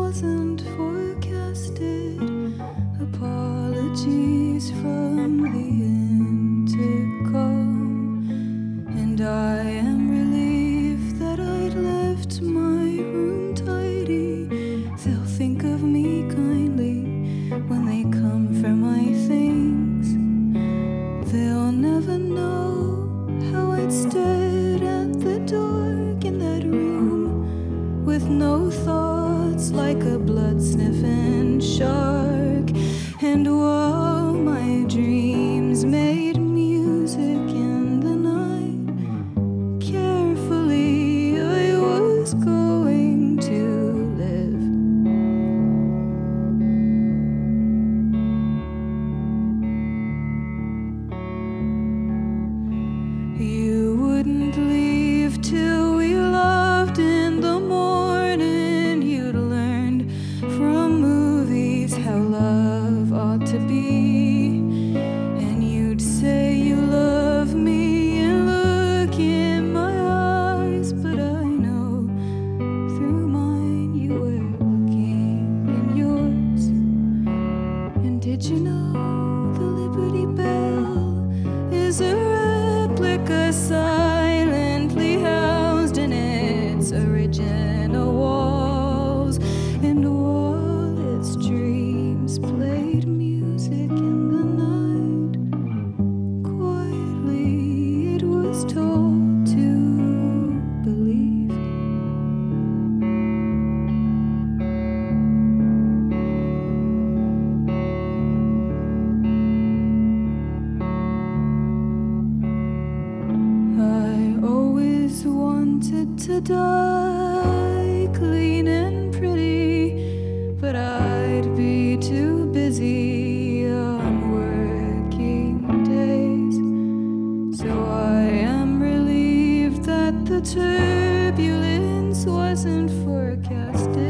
wasn't forecasted. Apologies from the intercom, and I am relieved that I'd left my room tidy. They'll think of me kindly when they come for my things. They'll never know how I'd stood at the dark in that room with no thoughts, like a blood-sniffing shark. And while my dreams made music in the night, carefully I was going to live. You wouldn't leave till we loved in the morning. You'd learned from movies how love ought to be, and you'd say you love me and look in my eyes, but I know through mine you were looking in yours. And did you know the Liberty Bell is a replica silently housed in its original walls, and all its dreams played music in the night. Quietly it was told to believe. I always wanted to die clean and pretty, but I'd be too busy on working days. So I am relieved that the turbulence wasn't forecasted.